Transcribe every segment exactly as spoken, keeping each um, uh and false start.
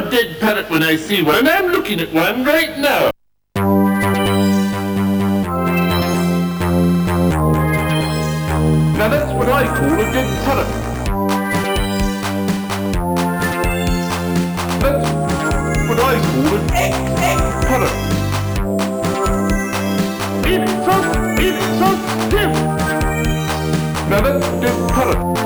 a dead parrot when I see one. I'm looking at one right now. Now that's what I call a dead parrot. That's what I call a dead parrot. It's a, it's a stiff. Now that's a dead parrot.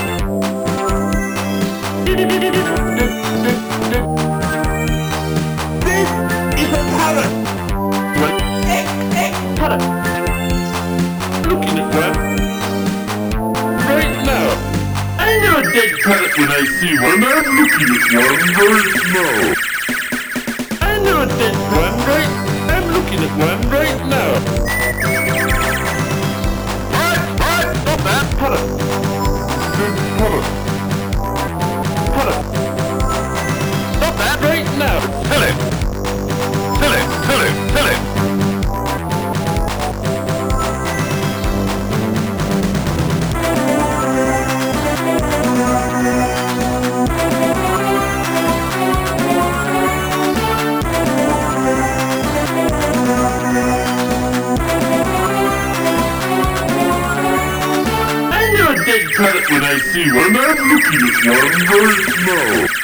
This is a parrot. What? Parrot. Looking at one right now. I know a dead parrot when I see one. I'm looking at one right now. I know a dead one right. I'm looking at one right now. Alright, alright, stop that. Parrot. Dead parrot. Parrot. Stop that right now. Tell it. Tell it, tell it, tell it. I know a dead parrot when I see one. I'm looking at one right now.